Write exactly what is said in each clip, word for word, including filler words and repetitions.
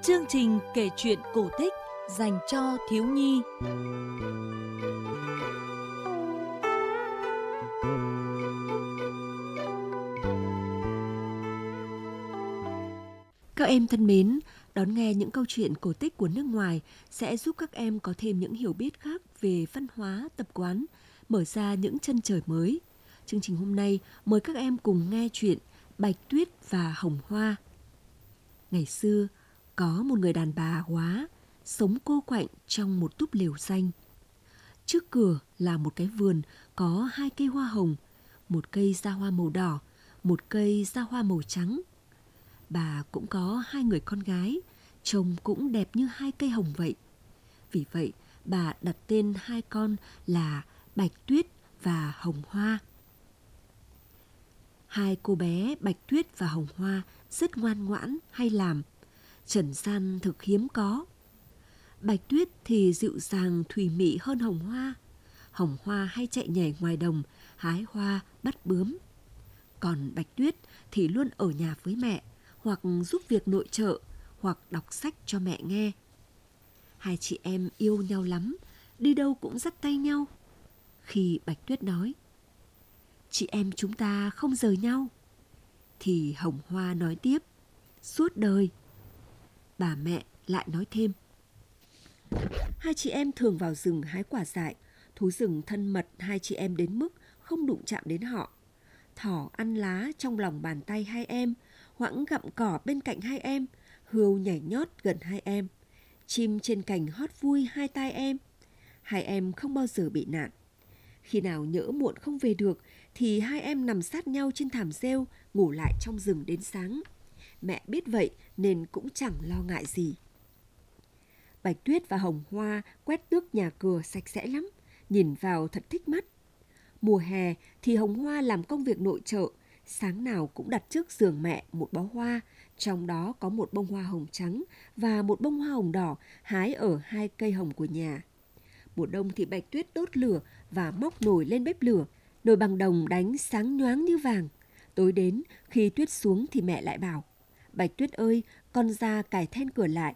Chương trình kể chuyện cổ tích dành cho thiếu nhi. Các em thân mến, đón nghe những câu chuyện cổ tích của nước ngoài sẽ giúp các em có thêm những hiểu biết khác về văn hóa, tập quán, mở ra những chân trời mới. Chương trình hôm nay mời các em cùng nghe chuyện Bạch Tuyết và Hồng Hoa. Ngày xưa, có một người đàn bà hóa, sống cô quạnh trong một túp lều xanh. Trước cửa là một cái vườn có hai cây hoa hồng, một cây ra hoa màu đỏ, một cây ra hoa màu trắng. Bà cũng có hai người con gái, trông cũng đẹp như hai cây hồng vậy. Vì vậy, bà đặt tên hai con là Bạch Tuyết và Hồng Hoa. Hai cô bé Bạch Tuyết và Hồng Hoa rất ngoan ngoãn, hay làm. Trần gian thực hiếm có. Bạch Tuyết thì dịu dàng thùy mị hơn Hồng Hoa. Hồng Hoa hay chạy nhảy ngoài đồng, hái hoa, bắt bướm. Còn Bạch Tuyết thì luôn ở nhà với mẹ, hoặc giúp việc nội trợ, hoặc đọc sách cho mẹ nghe. Hai chị em yêu nhau lắm, đi đâu cũng dắt tay nhau. Khi Bạch Tuyết nói, chị em chúng ta không rời nhau, thì Hồng Hoa nói tiếp, suốt đời. Bà mẹ lại nói thêm, hai chị em thường vào rừng hái quả dại, thú rừng thân mật hai chị em đến mức không đụng chạm đến họ. Thỏ ăn lá trong lòng bàn tay hai em, hoãng gặm cỏ bên cạnh hai em, hươu nhảy nhót gần hai em, chim trên cành hót vui hai tai em. Hai em không bao giờ bị nạn. Khi nào nhỡ muộn không về được thì hai em nằm sát nhau trên thảm rêu, ngủ lại trong rừng đến sáng. Mẹ biết vậy nên cũng chẳng lo ngại gì. Bạch Tuyết và Hồng Hoa quét tước nhà cửa sạch sẽ lắm, nhìn vào thật thích mắt. Mùa hè thì Hồng Hoa làm công việc nội trợ, sáng nào cũng đặt trước giường mẹ một bó hoa, trong đó có một bông hoa hồng trắng và một bông hoa hồng đỏ hái ở hai cây hồng của nhà. Mùa đông thì Bạch Tuyết đốt lửa và móc nồi lên bếp lửa, nồi bằng đồng đánh sáng nhoáng như vàng. Tối đến, khi tuyết xuống thì mẹ lại bảo, Bạch Tuyết ơi, con ra cài then cửa lại.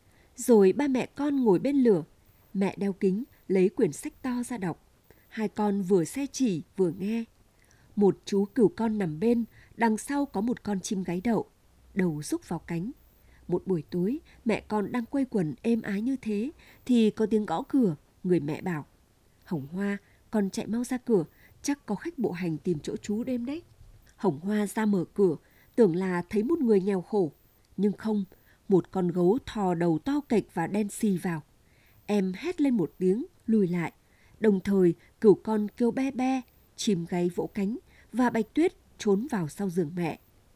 Rồi ba mẹ con ngồi bên lửa, mẹ đeo kính, lấy quyển sách to ra đọc. Hai con vừa xe chỉ vừa nghe. Một chú cừu con nằm bên, đằng sau có một con chim gáy đậu, đầu rúc vào cánh. Một buổi tối, mẹ con đang quây quần êm ái như thế, thì có tiếng gõ cửa, người mẹ bảo, Hồng Hoa, con chạy mau ra cửa, chắc có khách bộ hành tìm chỗ trú đêm đấy. Hồng Hoa ra mở cửa, tưởng là thấy một người nghèo khổ, nhưng không, một con gấu thò đầu to kệch và đen xì vào. Em hét lên một tiếng, lùi lại. Đồng thời, cừu con kêu be be, chim gáy vỗ cánh và Bạch Tuyết trốn vào sau giường mẹ.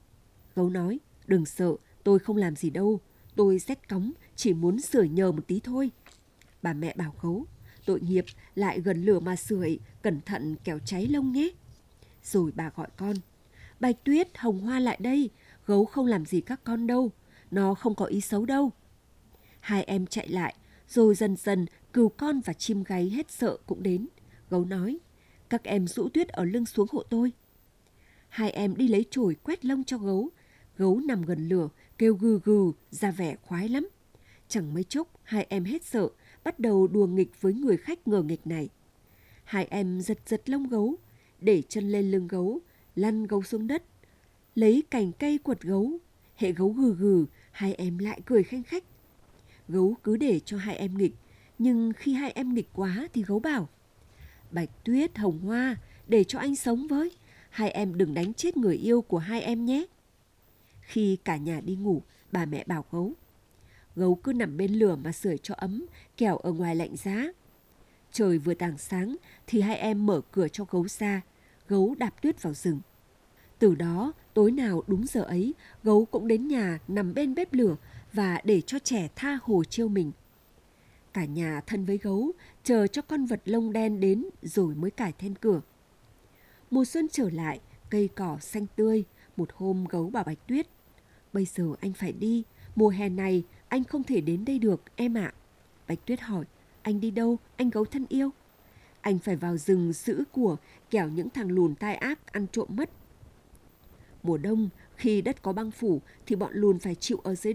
Gấu nói, đừng sợ, tôi không làm gì đâu, tôi rét cóng, chỉ muốn sưởi nhờ một tí thôi. Bà mẹ bảo gấu, tội nghiệp, lại gần lửa mà sưởi, cẩn thận kẻo cháy lông nhé. Rồi bà gọi con, Bạch Tuyết, Hồng Hoa lại đây, gấu không làm gì các con đâu, nó không có ý xấu đâu. Hai em chạy lại, rồi dần dần cừu con và chim gáy hết sợ cũng đến. Gấu nói, các em rũ tuyết ở lưng xuống hộ tôi. Hai em đi lấy chổi quét lông cho gấu. Gấu nằm gần lửa, kêu gừ gừ, ra vẻ khoái lắm. Chẳng mấy chốc, hai em hết sợ, bắt đầu đùa nghịch với người khách ngờ nghịch này. Hai em giật giật lông gấu, để chân lên lưng gấu, lăn gấu xuống đất, lấy cành cây quật gấu. Hệ gấu gừ gừ, hai em lại cười khanh khách. Gấu cứ để cho hai em nghịch, nhưng khi hai em nghịch quá thì gấu bảo, Bạch Tuyết, Hồng Hoa, để cho anh sống với, hai em đừng đánh chết người yêu của hai em nhé. Khi cả nhà đi ngủ, bà mẹ bảo gấu, gấu cứ nằm bên lửa mà sưởi cho ấm, kẻo ở ngoài lạnh giá. Trời vừa tảng sáng thì hai em mở cửa cho gấu ra, gấu đạp tuyết vào rừng. Từ đó, tối nào đúng giờ ấy, gấu cũng đến nhà nằm bên bếp lửa và để cho trẻ tha hồ trêu mình. Cả nhà thân với gấu, chờ cho con vật lông đen đến rồi mới cài then cửa. Mùa xuân trở lại, cây cỏ xanh tươi, một hôm gấu bảo Bạch Tuyết, bây giờ anh phải đi, mùa hè này anh không thể đến đây được em ạ. Bạch Tuyết hỏi, anh đi đâu, anh gấu thân yêu? Anh phải vào rừng giữ của, kẻo những thằng lùn tai ác ăn trộm mất. Mùa đông, khi đất có băng phủ thì bọn lùn phải chịu ở dưới đất,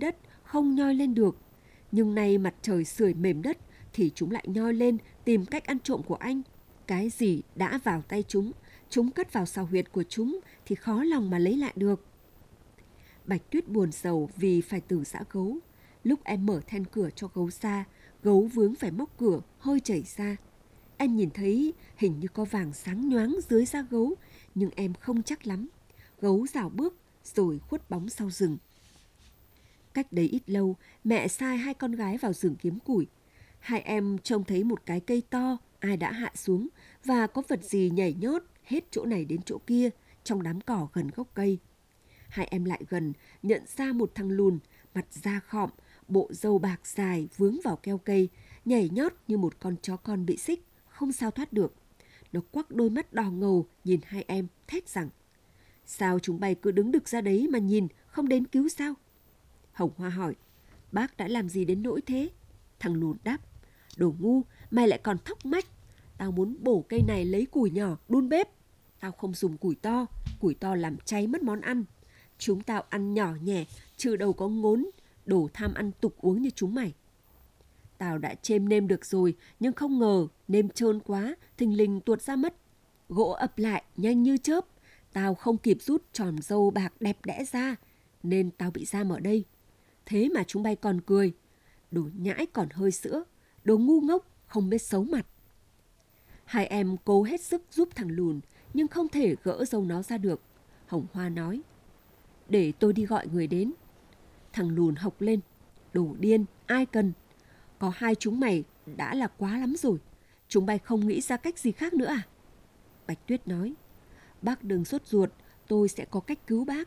không nhoi lên được. Nhưng nay mặt trời sưởi mềm đất thì chúng lại nhoi lên tìm cách ăn trộm của anh. Cái gì đã vào tay chúng, chúng cất vào sào huyệt của chúng thì khó lòng mà lấy lại được. Bạch Tuyết buồn rầu vì phải từ giã gấu. Lúc em mở then cửa cho gấu ra, gấu vướng phải móc cửa, hơi chảy ra. Em nhìn thấy hình như có vàng sáng nhoáng dưới da gấu, nhưng em không chắc lắm. Gấu rảo bước rồi khuất bóng sau rừng. Cách đấy ít lâu, mẹ sai hai con gái vào rừng kiếm củi. Hai em trông thấy một cái cây to, ai đã hạ xuống, và có vật gì nhảy nhót hết chỗ này đến chỗ kia trong đám cỏ gần gốc cây. Hai em lại gần, nhận ra một thằng lùn, mặt da khọm, bộ râu bạc dài vướng vào keo cây, nhảy nhót như một con chó con bị xích, không sao thoát được. Nó quắc đôi mắt đỏ ngầu nhìn hai em, thét rằng: sao chúng bay cứ đứng đực ra đấy mà nhìn, không đến cứu sao? Hồng Hoa hỏi: bác đã làm gì đến nỗi thế? Thằng lùn đáp: đồ ngu, mày lại còn thóc mách. Tao muốn bổ cây này lấy củi nhỏ đun bếp. Tao không dùng củi to, củi to làm cháy mất món ăn. Chúng tao ăn nhỏ nhẹ, chứ đâu có ngốn, đồ tham ăn tục uống như chúng mày. Tao đã chêm nêm được rồi, nhưng không ngờ nêm trơn quá, thình lình tuột ra mất. Gỗ ập lại nhanh như chớp, tao không kịp rút tròn râu bạc đẹp đẽ ra, nên tao bị giam ở đây. Thế mà chúng bay còn cười. Đồ nhãi còn hơi sữa, đồ ngu ngốc, không biết xấu mặt. Hai em cố hết sức giúp thằng lùn, nhưng không thể gỡ râu nó ra được. Hồng Hoa nói: để tôi đi gọi người đến. Thằng lùn hộc lên: đồ điên, ai cần. Có hai chúng mày đã là quá lắm rồi. Chúng bay không nghĩ ra cách gì khác nữa à? Bạch Tuyết nói: bác đừng sốt ruột, tôi sẽ có cách cứu bác.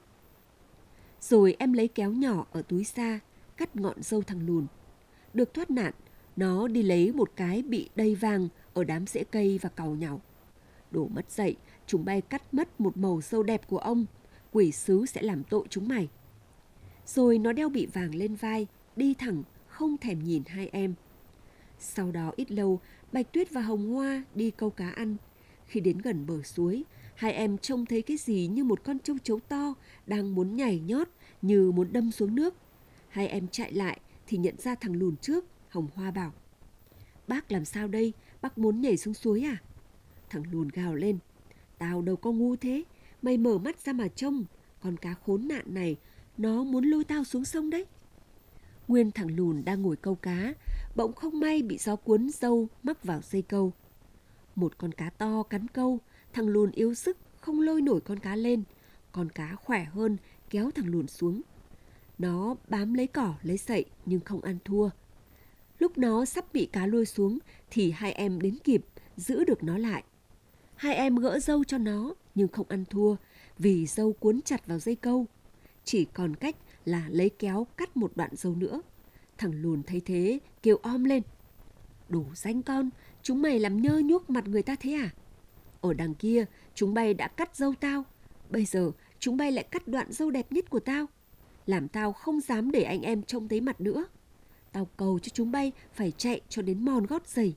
Rồi em lấy kéo nhỏ ở túi xa, cắt ngọn râu thằng lùn. Được thoát nạn, nó đi lấy một cái bị đầy vàng ở đám rễ cây và càu nhàu. Đổ mất dậy, chúng bay cắt mất một màu râu đẹp của ông. Quỷ sứ sẽ làm tội chúng mày. Rồi nó đeo bị vàng lên vai, đi thẳng, không thèm nhìn hai em. Sau đó ít lâu, Bạch Tuyết và Hồng Hoa đi câu cá ăn. Khi đến gần bờ suối, hai em trông thấy cái gì như một con trâu chấu to đang muốn nhảy nhót, như muốn đâm xuống nước. Hai em chạy lại thì nhận ra thằng lùn trước. Hồng Hoa bảo: bác làm sao đây? Bác muốn nhảy xuống suối à? Thằng lùn gào lên: tao đâu có ngu thế. Mày mở mắt ra mà trông, con cá khốn nạn này, nó muốn lôi tao xuống sông đấy. Nguyên thằng lùn đang ngồi câu cá, bỗng không may bị gió cuốn râu mắc vào dây câu. Một con cá to cắn câu, thằng lùn yếu sức không lôi nổi con cá lên. Con cá khỏe hơn kéo thằng lùn xuống. Nó bám lấy cỏ lấy sậy nhưng không ăn thua. Lúc nó sắp bị cá lôi xuống thì hai em đến kịp, giữ được nó lại. Hai em gỡ râu cho nó nhưng không ăn thua, vì râu cuốn chặt vào dây câu. Chỉ còn cách là lấy kéo cắt một đoạn râu nữa. Thằng lùn thấy thế kêu om lên: đủ danh con, chúng mày làm nhơ nhuốc mặt người ta thế à? Ở đằng kia chúng bay đã cắt râu tao, bây giờ chúng bay lại cắt đoạn râu đẹp nhất của tao, làm tao không dám để anh em trông thấy mặt nữa. Tao cầu cho chúng bay phải chạy cho đến mòn gót giày.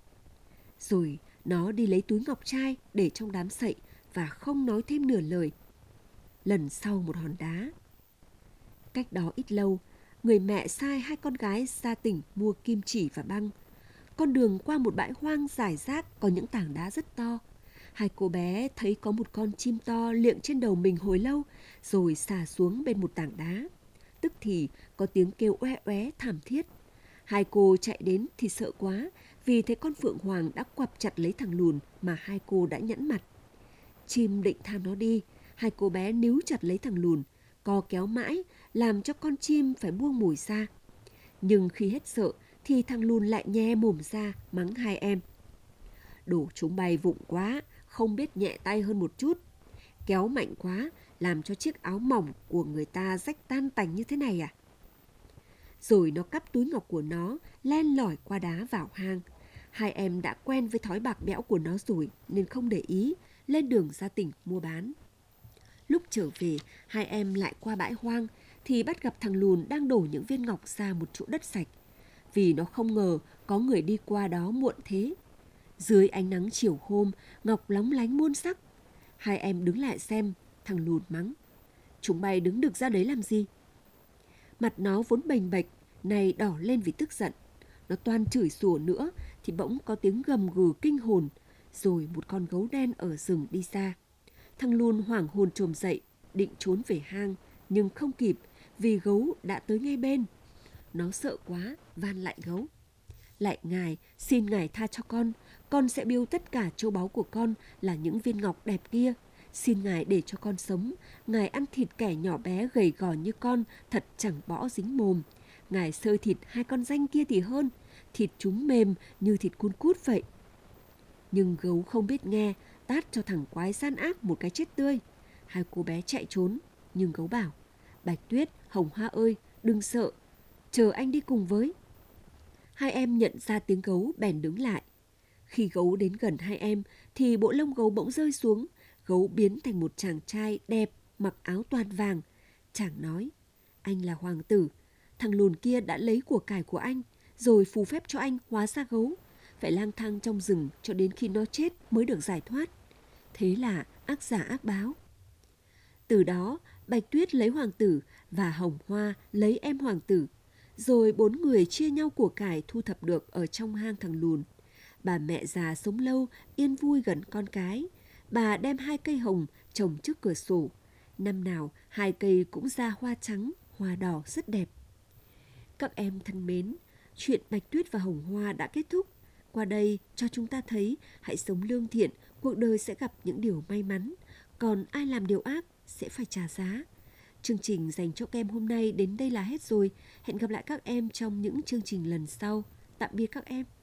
Rồi nó đi lấy túi ngọc trai để trong đám sậy và không nói thêm nửa lời. Lần sau một hòn đá. Cách đó ít lâu, người mẹ sai hai con gái ra tỉnh mua kim chỉ và băng. Con đường qua một bãi hoang rải rác có những tảng đá rất to. Hai cô bé thấy có một con chim to liệng trên đầu mình hồi lâu, rồi xà xuống bên một tảng đá. Tức thì có tiếng kêu oe oé thảm thiết. Hai cô chạy đến thì sợ quá, vì thấy con phượng hoàng đã quặp chặt lấy thằng lùn mà hai cô đã nhẫn mặt. Chim định tha nó đi, hai cô bé níu chặt lấy thằng lùn, co kéo mãi, làm cho con chim phải buông mồi ra. Nhưng khi hết sợ thì thằng lùn lại nhe mồm ra mắng hai em: đồ chúng bay vụng quá, không biết nhẹ tay hơn một chút. Kéo mạnh quá, làm cho chiếc áo mỏng của người ta rách tan tành như thế này à? Rồi nó cắp túi ngọc của nó, len lỏi qua đá vào hang. Hai em đã quen với thói bạc bẽo của nó rồi nên không để ý, lên đường ra tỉnh mua bán. Lúc trở về, hai em lại qua bãi hoang thì bắt gặp thằng lùn đang đổ những viên ngọc ra một chỗ đất sạch, vì nó không ngờ có người đi qua đó muộn thế. Dưới ánh nắng chiều hôm, ngọc lóng lánh muôn sắc. Hai em đứng lại xem, thằng lùn mắng: chúng bay đứng được ra đấy làm gì? Mặt nó vốn bềnh bệch, này đỏ lên vì tức giận. Nó toan chửi rủa nữa thì bỗng có tiếng gầm gừ kinh hồn, rồi một con gấu đen ở rừng đi ra. Thằng Lùn hoảng hồn chồm dậy, định trốn về hang, nhưng không kịp vì gấu đã tới ngay bên. Nó sợ quá, van lại gấu: "Lạy ngài, xin ngài tha cho con, con sẽ biếu tất cả châu báu của con là những viên ngọc đẹp kia. Xin ngài để cho con sống, ngài ăn thịt kẻ nhỏ bé gầy gò như con thật chẳng bỏ dính mồm. Ngài sơi thịt hai con danh kia thì hơn, thịt chúng mềm như thịt cun cút vậy." Nhưng gấu không biết nghe, tát cho thằng quái gian ác một cái chết tươi. Hai cô bé chạy trốn, nhưng gấu bảo: "Bạch Tuyết, Hồng Hoa ơi, đừng sợ, chờ anh đi cùng với." Hai em nhận ra tiếng gấu bèn đứng lại. Khi gấu đến gần hai em thì bộ lông gấu bỗng rơi xuống. Gấu biến thành một chàng trai đẹp, mặc áo toàn vàng. Chàng nói: "Anh là hoàng tử. Thằng Lùn kia đã lấy của cải của anh, rồi phù phép cho anh hóa ra gấu, phải lang thang trong rừng cho đến khi nó chết mới được giải thoát. Thế là ác giả ác báo." Từ đó, Bạch Tuyết lấy hoàng tử và Hồng Hoa lấy em hoàng tử. Rồi bốn người chia nhau của cải thu thập được ở trong hang thằng Lùn. Bà mẹ già sống lâu, yên vui gần con cái. Bà đem hai cây hồng trồng trước cửa sổ. Năm nào hai cây cũng ra hoa trắng, hoa đỏ rất đẹp. Các em thân mến, chuyện Bạch Tuyết và Hồng Hoa đã kết thúc. Qua đây cho chúng ta thấy hãy sống lương thiện, cuộc đời sẽ gặp những điều may mắn. Còn ai làm điều ác sẽ phải trả giá. Chương trình dành cho các em hôm nay đến đây là hết rồi. Hẹn gặp lại các em trong những chương trình lần sau. Tạm biệt các em.